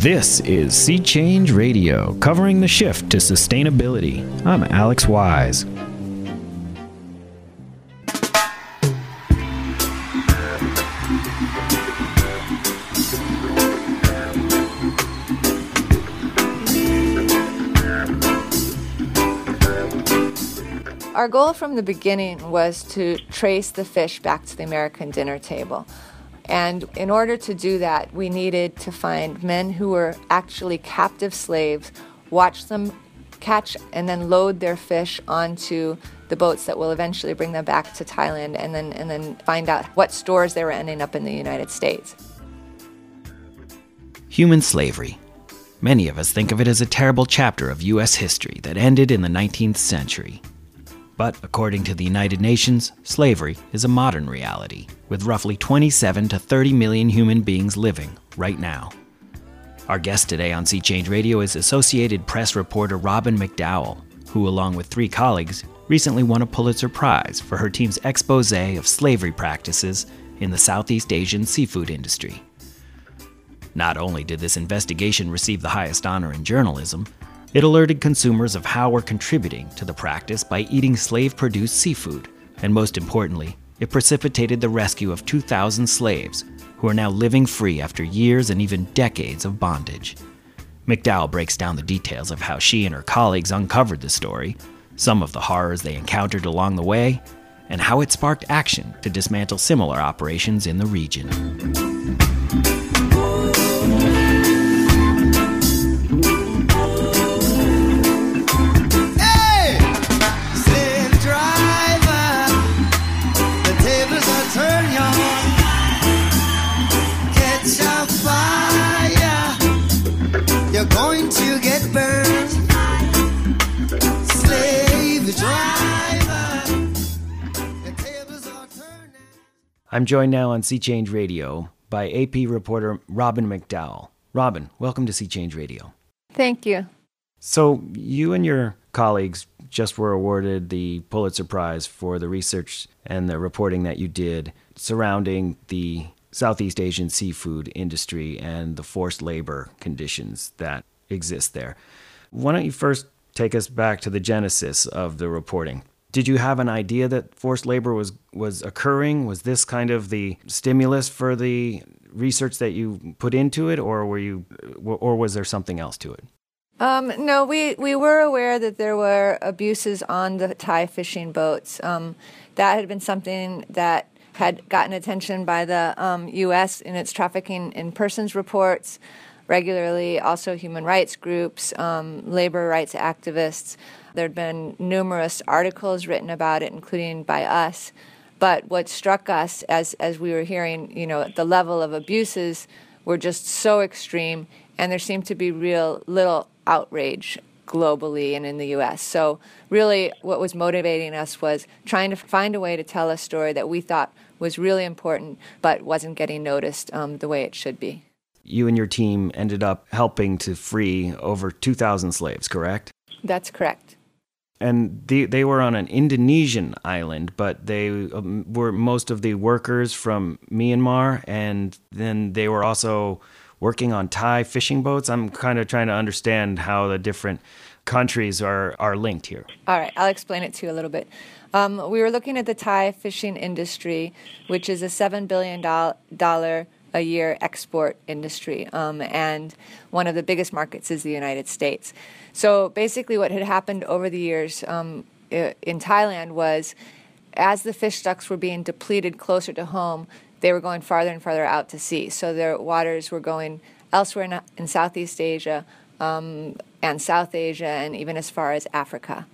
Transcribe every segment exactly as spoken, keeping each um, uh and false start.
This is Sea Change Radio, covering the shift to sustainability. I'm Alex Wise. Our goal from the beginning was to trace the fish back to the American dinner table. And in order to do that, we needed to find men who were actually captive slaves, watch them catch and then load their fish onto the boats that will eventually bring them back to Thailand, and then and then find out what stores they were ending up in the United States. Human slavery. Many of us think of it as a terrible chapter of U S history that ended in the nineteenth century. But according to the United Nations, slavery is a modern reality, with roughly twenty-seven to thirty million human beings living right now. Our guest today on Sea Change Radio is Associated Press reporter Robin McDowell, who, along with three colleagues, recently won a Pulitzer Prize for her team's expose of slavery practices in the Southeast Asian seafood industry. Not only did this investigation receive the highest honor in journalism, it alerted consumers of how we're contributing to the practice by eating slave-produced seafood, and most importantly, it precipitated the rescue of two thousand slaves who are now living free after years and even decades of bondage. McDowell breaks down the details of how she and her colleagues uncovered the story, some of the horrors they encountered along the way, and how it sparked action to dismantle similar operations in the region. I'm joined now on Sea Change Radio by A P reporter Robin McDowell. Robin, welcome to Sea Change Radio. Thank you. So you and your colleagues just were awarded the Pulitzer Prize for the research and the reporting that you did surrounding the Southeast Asian seafood industry and the forced labor conditions that exist there. Why don't you first take us back to the genesis of the reporting? Did you have an idea that forced labor was, was occurring? Was this kind of the stimulus for the research that you put into it, or were you, or was there something else to it? Um, no, we, we were aware that there were abuses on the Thai fishing boats. Um, that had been something that had gotten attention by the um, U S in its trafficking in persons reports regularly, also human rights groups, um, labor rights activists. There had been numerous articles written about it, including by us. But what struck us as, as we were hearing, you know, the level of abuses were just so extreme, and there seemed to be real little outrage globally and in the U S. So really what was motivating us was trying to find a way to tell a story that we thought was really important but wasn't getting noticed um, the way it should be. You and your team ended up helping to free over two thousand slaves, correct? That's correct. And they, they were on an Indonesian island, but they um, were most of the workers from Myanmar, and then they were also working on Thai fishing boats. I'm kind of trying to understand how the different countries are, are linked here. All right, I'll explain it to you a little bit. Um, we were looking at the Thai fishing industry, which is a seven billion dollars a year export industry, um, and one of the biggest markets is the United States. So basically what had happened over the years um, in Thailand was, as the fish stocks were being depleted closer to home, they were going farther and farther out to sea. So their waters were going elsewhere in, in Southeast Asia um, and South Asia, and even as far as Africa.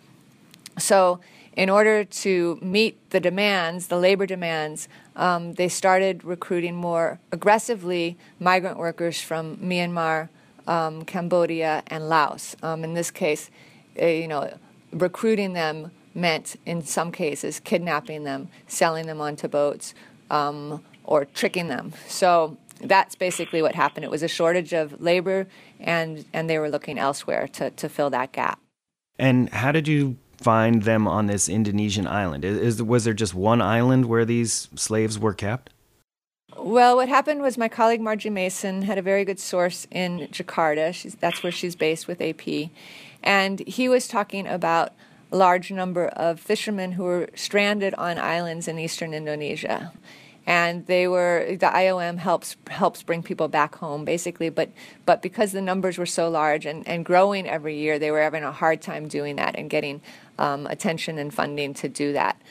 So in order to meet the demands, the labor demands, um, they started recruiting more aggressively migrant workers from Myanmar, um, Cambodia, and Laos. Um, in this case, uh, you know, recruiting them meant, in some cases, kidnapping them, selling them onto boats, um, or tricking them. So that's basically what happened. It was a shortage of labor, and, and they were looking elsewhere to, to fill that gap. And how did you find them on this Indonesian island? Is, was there just one island where these slaves were kept? Well, what happened was my colleague Margie Mason had a very good source in Jakarta. She's, that's where she's based with A P. And he was talking about a large number of fishermen who were stranded on islands in eastern Indonesia. And they were, the I O M helps helps bring people back home, basically. But but because the numbers were so large and, and growing every year, they were having a hard time doing that and getting um, attention and funding to do that.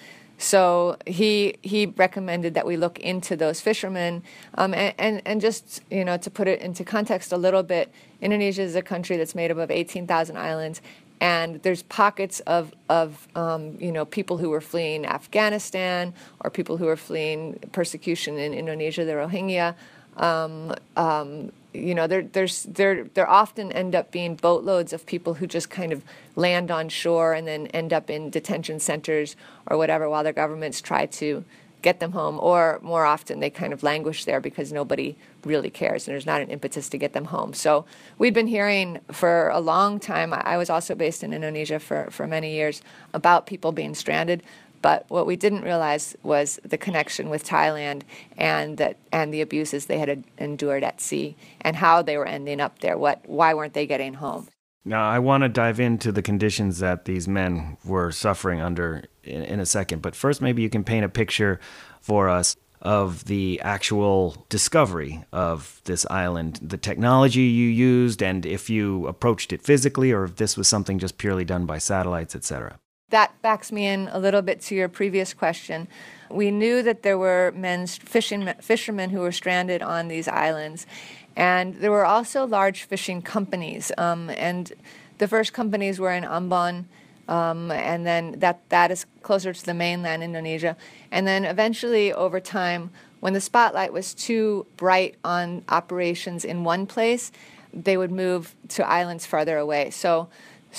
So he he recommended that we look into those fishermen, um, and, and, and just, you know, to put it into context a little bit, Indonesia is a country that's made up of eighteen thousand islands, and there's pockets of, of um, you know, people who were fleeing Afghanistan or people who were fleeing persecution in Indonesia, the Rohingya. Um, um, you know, there, there's there there often end up being boatloads of people who just kind of land on shore and then end up in detention centers or whatever while their governments try to get them home. Or more often, they kind of languish there because nobody really cares and there's not an impetus to get them home. So we'd been hearing for a long time. I was also based in Indonesia for, for many years about people being stranded. But what we didn't realize was the connection with Thailand and that and the abuses they had endured at sea and how they were ending up there. What why weren't they getting home? Now, I want to dive into the conditions that these men were suffering under in, in a second. But first, maybe you can paint a picture for us of the actual discovery of this island, the technology you used, and if you approached it physically or if this was something just purely done by satellites, et cetera. That backs me in a little bit to your previous question. We knew that there were men, fishing, fishermen who were stranded on these islands, and there were also large fishing companies. Um, and the first companies were in Ambon, um, and then that, that is closer to the mainland Indonesia. And then eventually, over time, when the spotlight was too bright on operations in one place, they would move to islands farther away. So.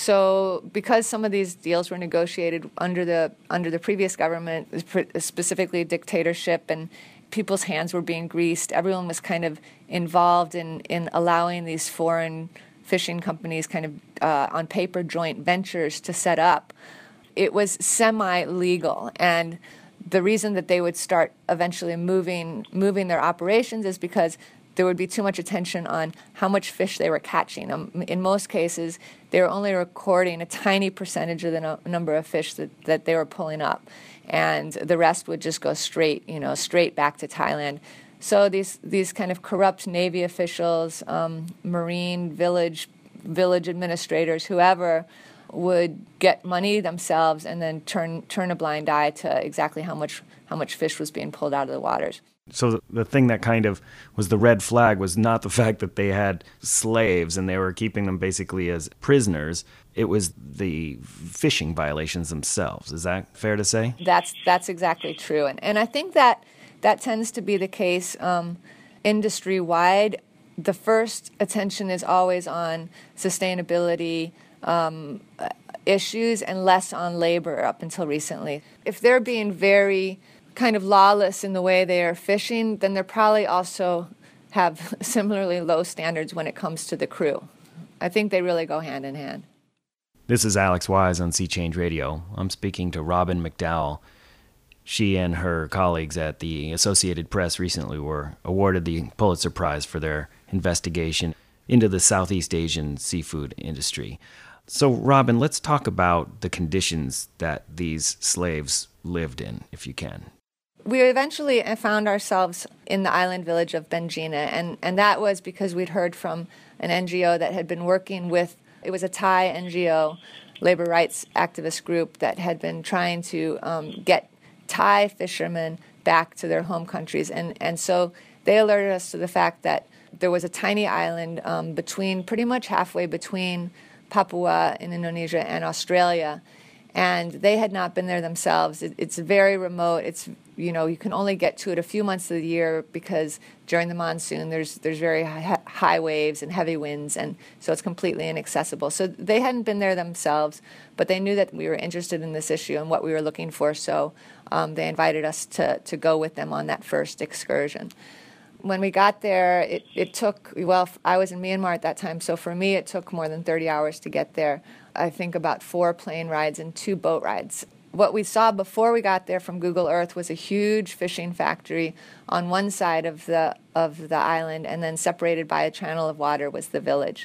So because some of these deals were negotiated under the under the previous government, specifically dictatorship, and people's hands were being greased, everyone was kind of involved in, in allowing these foreign fishing companies kind of uh, on paper joint ventures to set up. It was semi-legal, and the reason that they would start eventually moving moving their operations is because there would be too much attention on how much fish they were catching. Um, in most cases, they were only recording a tiny percentage of the no- number of fish that, that they were pulling up, and the rest would just go straight, you know, straight back to Thailand. So these these kind of corrupt Navy officials, um, marine village village administrators, whoever, would get money themselves and then turn turn a blind eye to exactly how much how much fish was being pulled out of the waters. So the thing that kind of was the red flag was not the fact that they had slaves and they were keeping them basically as prisoners. It was the fishing violations themselves. Is that fair to say? That's that's exactly true. And and I think that that tends to be the case um, industry-wide. The first attention is always on sustainability um, issues and less on labor up until recently. If they're being very kind of lawless in the way they are fishing, then they probably also have similarly low standards when it comes to the crew. I think they really go hand in hand. This is Alex Wise on Sea Change Radio. I'm speaking to Robin McDowell. She and her colleagues at the Associated Press recently were awarded the Pulitzer Prize for their investigation into the Southeast Asian seafood industry. So, Robin, let's talk about the conditions that these slaves lived in, if you can. We eventually found ourselves in the island village of Benjina, and, and that was because we'd heard from an N G O that had been working with, it was a Thai N G O, labor rights activist group that had been trying to um, get Thai fishermen back to their home countries. And, and so they alerted us to the fact that there was a tiny island um, between, pretty much halfway between Papua in Indonesia and Australia, and they had not been there themselves. It, it's very remote. It's, you know, you can only get to it a few months of the year because during the monsoon there's there's very high, high waves and heavy winds, and so it's completely inaccessible. So they hadn't been there themselves, but they knew that we were interested in this issue and what we were looking for, so um, they invited us to, to go with them on that first excursion. When we got there, it, it took, well, I was in Myanmar at that time, so for me it took more than thirty hours to get there. I think about four plane rides and two boat rides. what we saw before we got there from Google Earth was a huge fishing factory on one side of the of the island, and then separated by a channel of water was the village.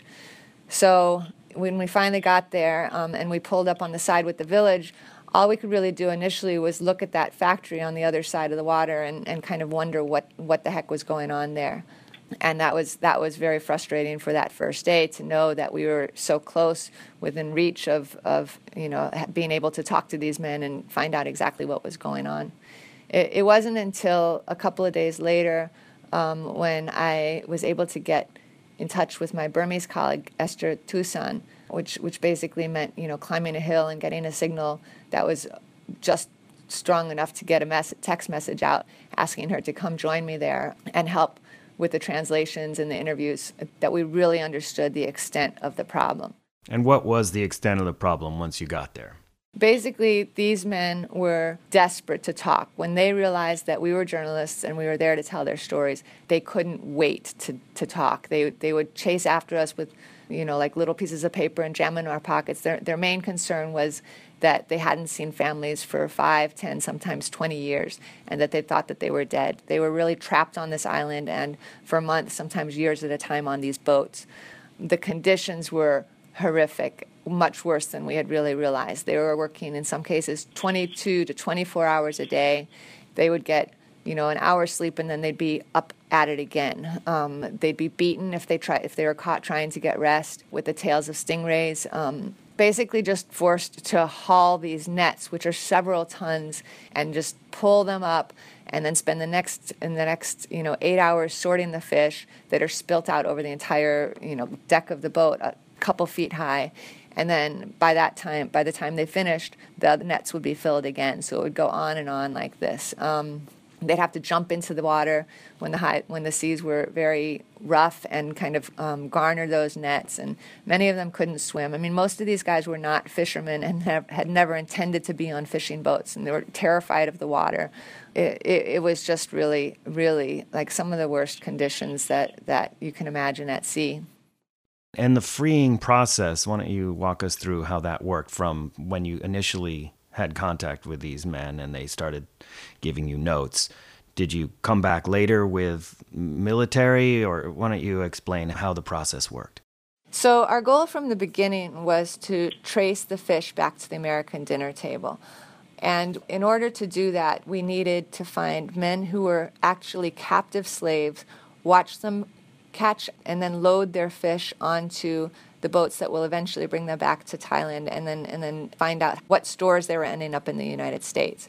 So when we finally got there um, and we pulled up on the side with the village, all we could really do initially was look at that factory on the other side of the water and, and kind of wonder what, what the heck was going on there. And that was that was very frustrating for that first day, to know that we were so close, within reach of, of you know, being able to talk to these men and find out exactly what was going on. It, it wasn't until a couple of days later um, when I was able to get in touch with my Burmese colleague, Esther Tucson, which which basically meant, you know, climbing a hill and getting a signal that was just strong enough to get a mess- text message out asking her to come join me there and help with the translations and the interviews, that we really understood the extent of the problem. And what was the extent of the problem once you got there? Basically, these men were desperate to talk. When they realized that we were journalists and we were there to tell their stories, they couldn't wait to, to talk. They they would chase after us with, you know, like little pieces of paper and jam in our pockets. Their their main concern was that they hadn't seen families for five, ten, sometimes twenty years, and that they thought that they were dead. They were really trapped on this island, and for months, sometimes years at a time, on these boats. The conditions were horrific, much worse than we had really realized. They were working, in some cases, twenty-two to twenty-four hours a day. They would get, you know, an hour's sleep, and then they'd be up at it again. Um, they'd be beaten if they try, if they were caught trying to get rest, with the tails of stingrays. Um, basically just forced to haul these nets, which are several tons, and just pull them up, and then spend the next in the next you know eight hours sorting the fish that are spilt out over the entire you know deck of the boat, a couple feet high. And then by that time, by the time they finished, the nets would be filled again. So it would go on and on like this. Um, they'd have to jump into the water when the high, when the seas were very rough, and kind of um, garner those nets. And many of them couldn't swim. I mean, most of these guys were not fishermen and have, had never intended to be on fishing boats, and they were terrified of the water. It, it, it was just really, really like some of the worst conditions that, that you can imagine at sea. And the freeing process, why don't you walk us through how that worked from when you initially had contact with these men and they started giving you notes? Did you come back later with military, or why don't you explain how the process worked? So our goal from the beginning was to trace the fish back to the American dinner table. And in order to do that, we needed to find men who were actually captive slaves, watch them catch and then load their fish onto the boats that will eventually bring them back to Thailand, and then and then find out what stores they were ending up in the United States.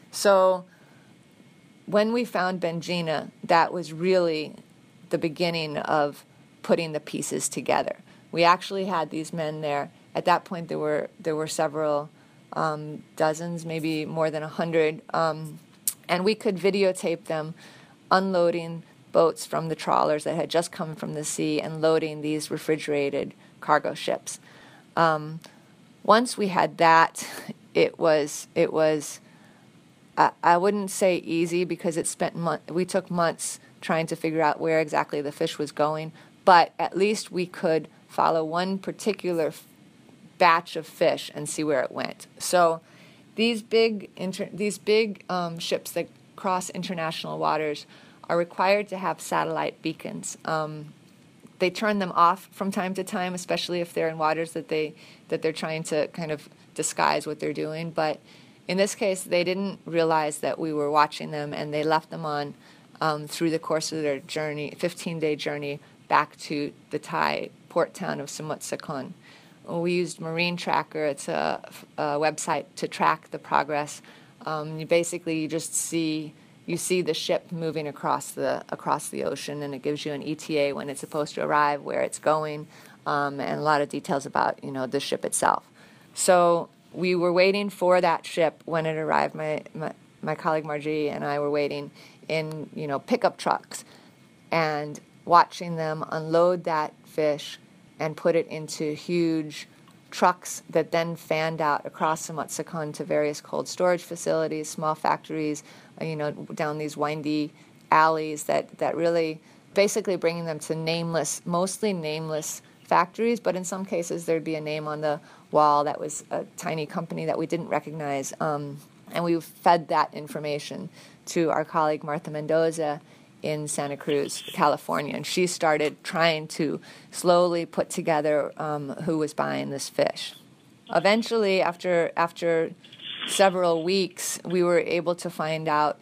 So when we found Benjina, that was really the beginning of putting the pieces together. We actually had these men there. At that point, there were there were several um, dozens, maybe more than a hundred, um, and we could videotape them unloading boats from the trawlers that had just come from the sea and loading these refrigerated cargo ships. Um, once we had that, it was it was I, I wouldn't say easy, because it spent month, we took months trying to figure out where exactly the fish was going, but at least we could follow one particular f- batch of fish and see where it went. So these big inter- these big um, ships that cross international waters are required to have satellite beacons. Um, they turn them off from time to time, especially if they're in waters that they that they're trying to kind of disguise what they're doing. But in this case, they didn't realize that we were watching them, and they left them on um, through the course of their journey, fifteen-day journey back to the Thai port town of Samut Sakhon. We used Marine Tracker. It's a, a website to track the progress. Um, you basically you just see. You see the ship moving across the across the ocean, and it gives you an E T A when it's supposed to arrive, where it's going, um, and a lot of details about you know the ship itself. So we were waiting for that ship when it arrived. My my, my colleague Margie and I were waiting in you know pickup trucks, and watching them unload that fish and put it into huge trucks that then fanned out across Samut Sakhon to various cold storage facilities, small factories, you know, down these windy alleys that, that really basically bringing them to nameless, mostly nameless factories, but in some cases there'd be a name on the wall that was a tiny company that we didn't recognize. Um, and we fed that information to our colleague Martha Mendoza in Santa Cruz, California. And she started trying to slowly put together um, who was buying this fish. Eventually, after after several weeks, we were able to find out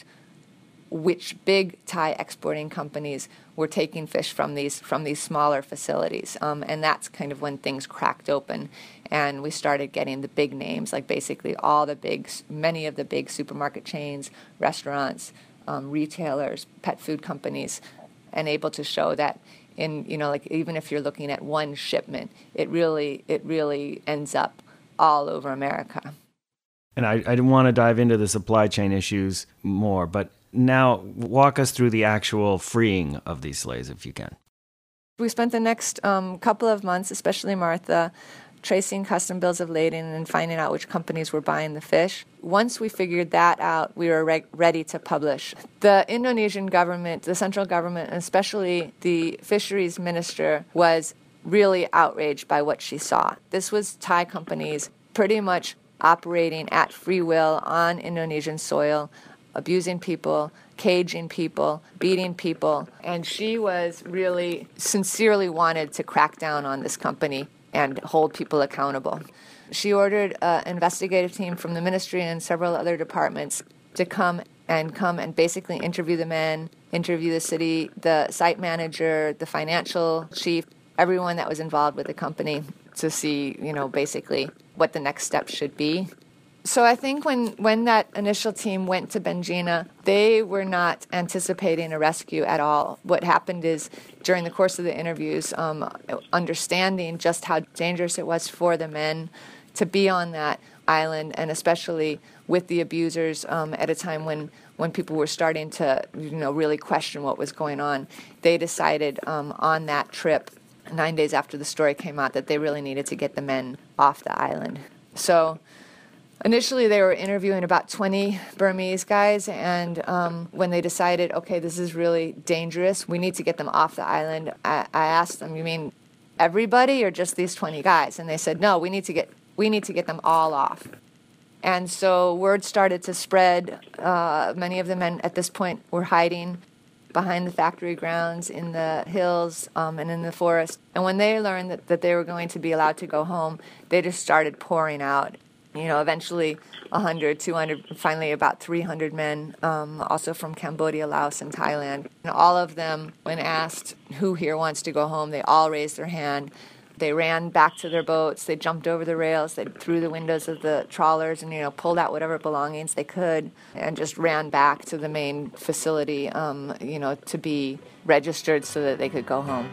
which big Thai exporting companies were taking fish from these from these smaller facilities. Um, and that's kind of when things cracked open and we started getting the big names, like basically all the big, many of the big supermarket chains, restaurants, um, retailers, pet food companies, and able to show that in, you know, like even if you're looking at one shipment, it really, it really ends up all over America. And I, I want to dive into the supply chain issues more, but now walk us through the actual freeing of these slaves, if you can. We spent the next um, couple of months, especially Martha, tracing custom bills of lading and finding out which companies were buying the fish. Once we figured that out, we were re- ready to publish. The Indonesian government, the central government, and especially the fisheries minister, was really outraged by what she saw. This was Thai companies pretty much operating at free will on Indonesian soil, abusing people, caging people, beating people. And she was really sincerely wanted to crack down on this company and hold people accountable. She ordered an investigative team from the ministry and several other departments to come and come and basically interview the men, interview the city, the site manager, the financial chief, everyone that was involved with the company to see, you know, basically what the next steps should be. So I think when, when that initial team went to Benjina, they were not anticipating a rescue at all. What happened is, during the course of the interviews, um, understanding just how dangerous it was for the men to be on that island, and especially with the abusers um, at a time when, when people were starting to, you know, really question what was going on, they decided um, on that trip, nine days after the story came out, that they really needed to get the men off the island. So initially, they were interviewing about twenty Burmese guys, and um, when they decided, okay, this is really dangerous, we need to get them off the island, I, I asked them, you mean everybody or just these twenty guys? And they said, no, we need to get we need to get them all off. And so word started to spread. Uh, many of the men at this point were hiding behind the factory grounds, in the hills, um, and in the forest. And when they learned that, that they were going to be allowed to go home, they just started pouring out. You know, eventually one hundred, two hundred, finally about three hundred men, um, also from Cambodia, Laos, and Thailand. And all of them, when asked who here wants to go home, they all raised their hand. They ran back to their boats. They jumped over the rails. They threw the windows of the trawlers and, you know, pulled out whatever belongings they could and just ran back to the main facility, um, you know, to be registered so that they could go home.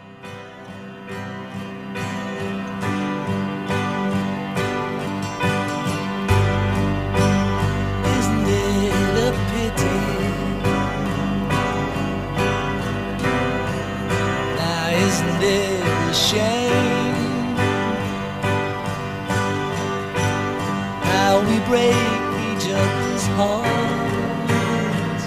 Shame how we break each other's hearts,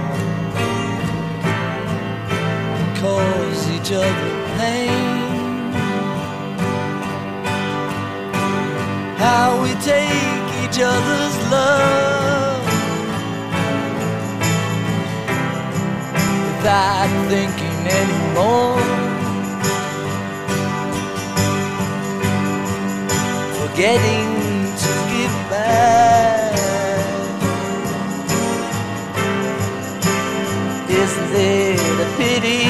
cause each other pain, how we take each other's love without thinking anymore, getting to give back. Isn't it a pity?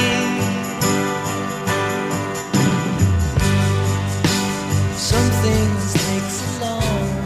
Some things take so long.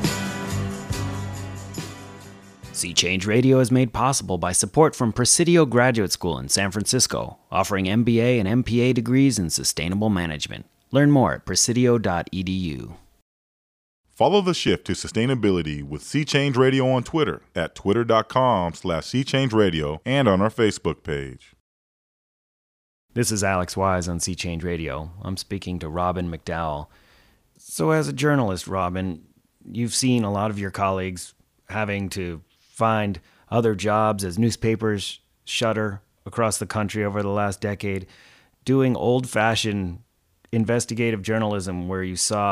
Sea Change Radio is made possible by support from Presidio Graduate School in San Francisco, offering M B A and M P A degrees in sustainable management. Learn more at presidio dot e d u. Follow the shift to sustainability with Sea Change Radio on Twitter at twitter.com slash Sea Change Radio and on our Facebook page. This is Alex Wise on Sea Change Radio. I'm speaking to Robin McDowell. So as a journalist, Robin, you've seen a lot of your colleagues having to find other jobs as newspapers shutter across the country over the last decade, doing old-fashioned investigative journalism where you saw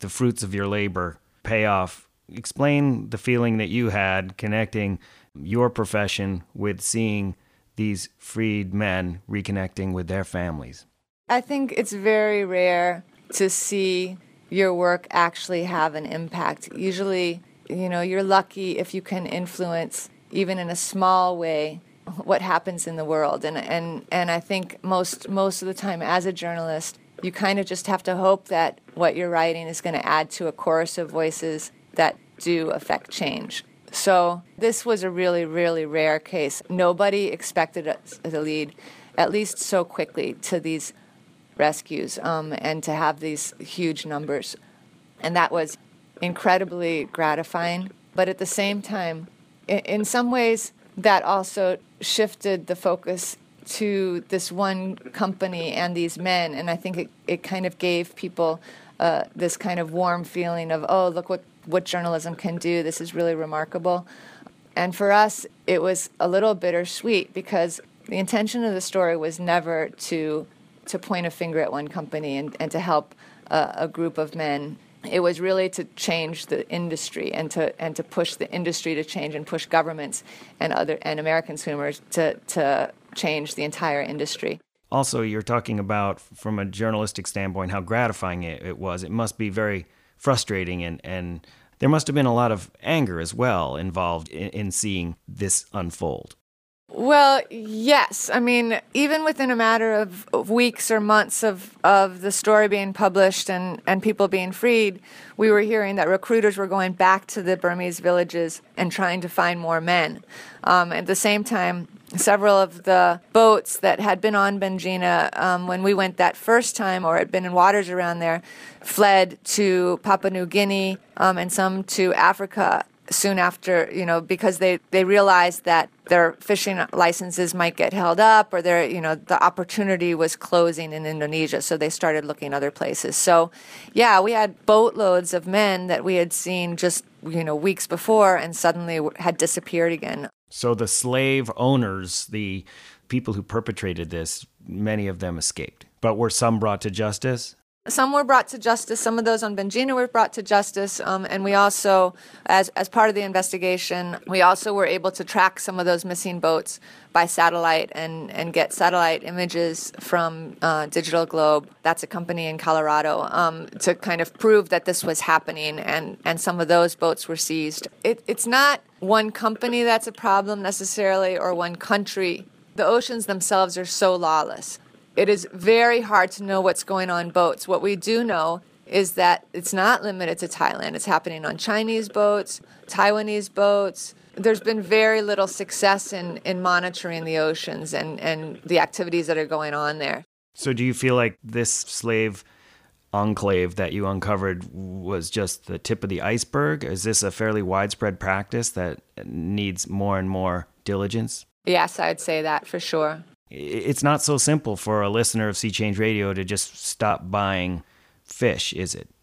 the fruits of your labor pay off. Explain the feeling that you had connecting your profession with seeing these freed men reconnecting with their families. I think it's very rare to see your work actually have an impact. Usually, you know, you're lucky if you can influence, even in a small way, what happens in the world. And and, and I think most most of the time as a journalist, you kind of just have to hope that what you're writing is going to add to a chorus of voices that do affect change. So this was a really, really rare case. Nobody expected us to lead, at least so quickly, to these rescues um, and to have these huge numbers. And that was incredibly gratifying. But at the same time, in, in some ways, that also shifted the focus to this one company and these men. And I think it, it kind of gave people uh, this kind of warm feeling of, oh, look what, what journalism can do. This is really remarkable. And for us, it was a little bittersweet because the intention of the story was never to to point a finger at one company and, and to help uh, a group of men. It was really to change the industry and to and to push the industry to change and push governments and other and American consumers to to change the entire industry. Also, you're talking about, from a journalistic standpoint, how gratifying it, it was. It must be very frustrating, and, and there must have been a lot of anger as well involved in, in seeing this unfold. Well, yes. I mean, even within a matter of, of weeks or months of, of the story being published and, and people being freed, we were hearing that recruiters were going back to the Burmese villages and trying to find more men. Um, at the same time, several of the boats that had been on Benjina um, when we went that first time or had been in waters around there fled to Papua New Guinea um, and some to Africa soon after, you know, because they, they realized that their fishing licenses might get held up or their, you know, the opportunity was closing in Indonesia. So they started looking other places. So, yeah, we had boatloads of men that we had seen just, you know, weeks before and suddenly had disappeared again. So the slave owners, the people who perpetrated this, many of them escaped. But were some brought to justice? Some were brought to justice. Some of those on Benjina were brought to justice. Um, and we also, as as part of the investigation, we also were able to track some of those missing boats by satellite and, and get satellite images from uh, Digital Globe. That's a company in Colorado, um, to kind of prove that this was happening. And, and some of those boats were seized. It, it's not one company that's a problem necessarily or one country. The oceans themselves are so lawless. It is very hard to know what's going on boats. What we do know is that it's not limited to Thailand. It's happening on Chinese boats, Taiwanese boats. There's been very little success in, in monitoring the oceans and, and the activities that are going on there. So do you feel like this slave enclave that you uncovered was just the tip of the iceberg? Is this a fairly widespread practice that needs more and more diligence? Yes, I'd say that for sure. It's not so simple for a listener of Sea Change Radio to just stop buying fish, is it?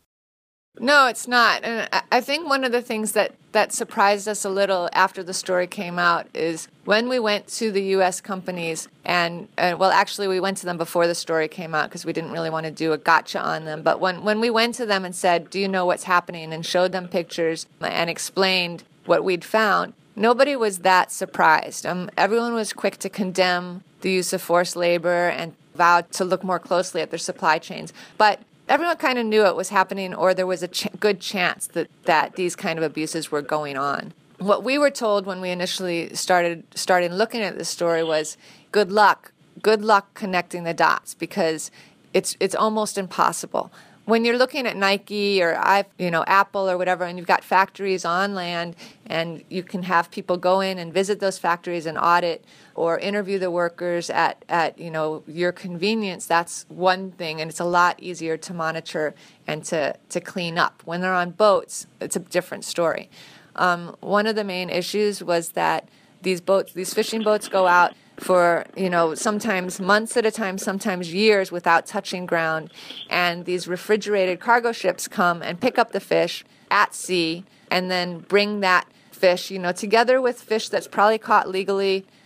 No, it's not. And I think one of the things that, that surprised us a little after the story came out is when we went to the U S companies and, uh, well, actually we went to them before the story came out because we didn't really want to do a gotcha on them. But when, when we went to them and said, do you know what's happening, and showed them pictures and explained what we'd found, nobody was that surprised. Um, everyone was quick to condemn the use of forced labor and vowed to look more closely at their supply chains. But everyone kind of knew it was happening, or there was a ch- good chance that, that these kind of abuses were going on. What we were told when we initially started started looking at this story was, good luck, good luck connecting the dots, because it's it's almost impossible. When you're looking at Nike or I, you know, Apple or whatever, and you've got factories on land, and you can have people go in and visit those factories and audit or interview the workers at, at you know, your convenience, that's one thing, and it's a lot easier to monitor and to, to clean up. When they're on boats, it's a different story. Um, one of the main issues was that these boats, these fishing boats go out for, you know, sometimes months at a time, sometimes years without touching ground. And these refrigerated cargo ships come and pick up the fish at sea and then bring that fish, you know, together with fish that's probably caught legally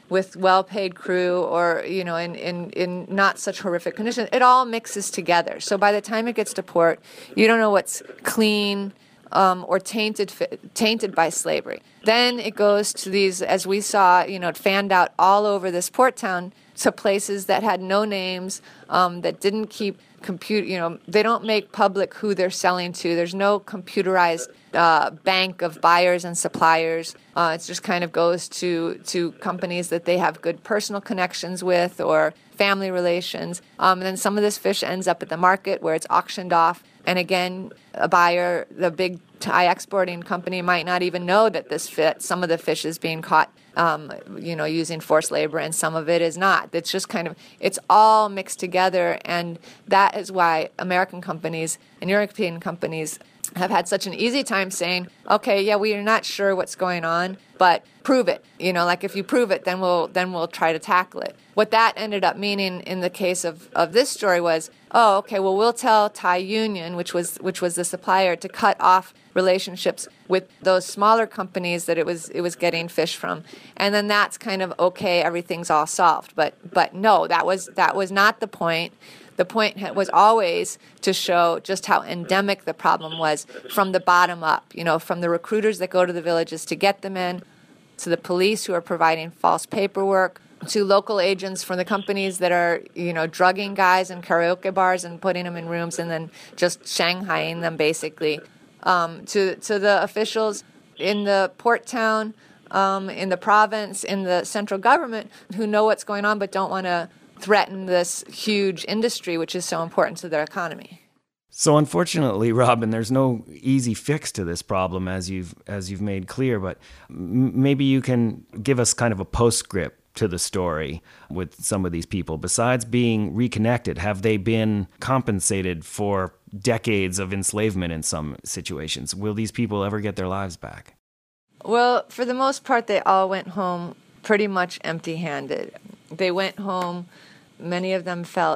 with well-paid crew or, you know, in, in, in not such horrific conditions. It all mixes together. So by the time it gets to port, you don't know what's clean um, or tainted tainted by slavery. Then it goes to these, as we saw, you know, it fanned out all over this port town to places that had no names, um, that didn't keep compute, you know, they don't make public who they're selling to. There's no computerized uh, bank of buyers and suppliers. Uh, it just kind of goes to to companies that they have good personal connections with or family relations. Um, and then some of this fish ends up at the market where it's auctioned off. And again, a buyer, the big Thai exporting company, might not even know that this fit. Some of the fish is being caught, um, you know, using forced labor, and some of it is not. It's just kind of, it's all mixed together, and that is why American companies and European companies have had such an easy time saying, okay, yeah, we are not sure what's going on, but prove it. You know, like if you prove it, then we'll then we'll try to tackle it. What that ended up meaning in the case of, of this story was, oh, okay, well, we'll tell Thai Union, which was which was the supplier, to cut off relationships with those smaller companies that it was it was getting fish from, and then that's kind of okay, everything's all solved. But but no, that was that was not the point. The point was always to show just how endemic the problem was from the bottom up, you know, from the recruiters that go to the villages to get them in, to the police who are providing false paperwork, to local agents from the companies that are, you know, drugging guys in karaoke bars and putting them in rooms and then just shanghaiing them, basically, um, to, to the officials in the port town, um, in the province, in the central government who know what's going on but don't want to threaten this huge industry, which is so important to their economy. So unfortunately, Robin, there's no easy fix to this problem, as you've as you've made clear. But m- maybe you can give us kind of a postscript to the story with some of these people. Besides being reconnected, have they been compensated for decades of enslavement in some situations? Will these people ever get their lives back? Well, for the most part, they all went home pretty much empty-handed. They went home. Many of them felt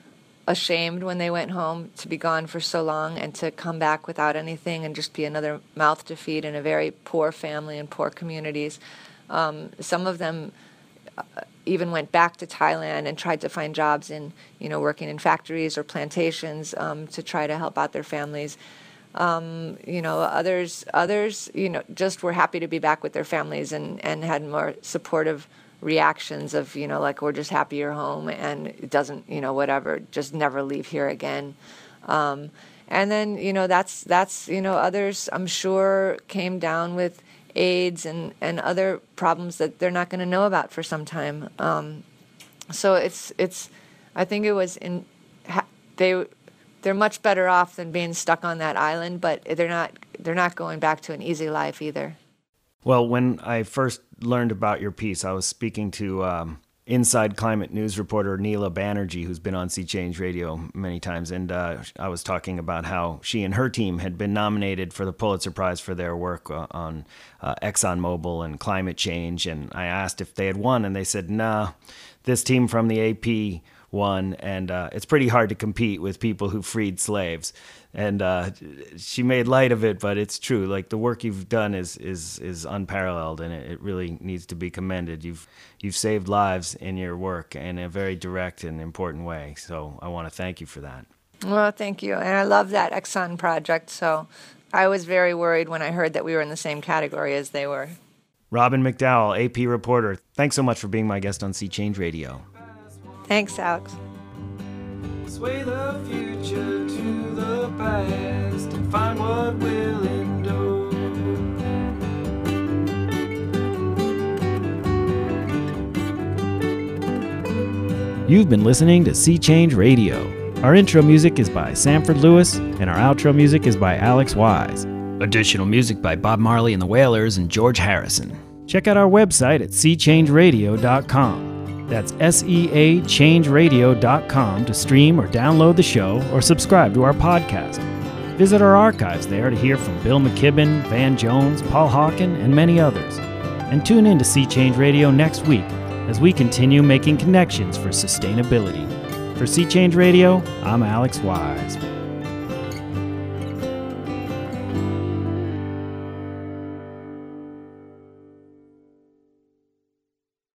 ashamed when they went home to be gone for so long and to come back without anything and just be another mouth to feed in a very poor family and poor communities. Um, some of them even went back to Thailand and tried to find jobs in, you know, working in factories or plantations um, to try to help out their families. Um, you know, others, others, you know, just were happy to be back with their families and, and had more supportive reactions of, you know, like, we're just happy you're home and it doesn't, you know, whatever, just never leave here again. Um, and then, you know, that's, that's, you know, others, I'm sure, came down with AIDS and, and other problems that they're not going to know about for some time. Um, so it's, it's, I think it was in, ha, they, they're much better off than being stuck on that island, but they're not, they're not going back to an easy life either. Well, when I first learned about your piece, I was speaking to um, Inside Climate News reporter Neela Banerjee, who's been on Sea Change Radio many times, and uh, I was talking about how she and her team had been nominated for the Pulitzer Prize for their work uh, on uh, ExxonMobil and climate change, and I asked if they had won, and they said, nah, this team from the A P won, and uh, it's pretty hard to compete with people who freed slaves. And uh, she made light of it, but it's true. Like, the work you've done is is is unparalleled, and it, it really needs to be commended. You've you've saved lives in your work in a very direct and important way. So I want to thank you for that. Well, thank you. And I love that Exxon project. So I was very worried when I heard that we were in the same category as they were. Robin McDowell, A P reporter, thanks so much for being my guest on Sea Change Radio. Thanks, Alex. Sway the future to the past and find what will endure. You've been listening to Sea Change Radio. Our intro music is by Sanford Lewis, and our outro music is by Alex Wise. Additional music by Bob Marley and the Wailers and George Harrison. Check out our website at sea change radio dot com. That's S E A change radio dot com to stream or download the show or subscribe to our podcast. Visit our archives there to hear from Bill McKibben, Van Jones, Paul Hawken, and many others. And tune in to Sea Change Radio next week as we continue making connections for sustainability. For Sea Change Radio, I'm Alex Wise.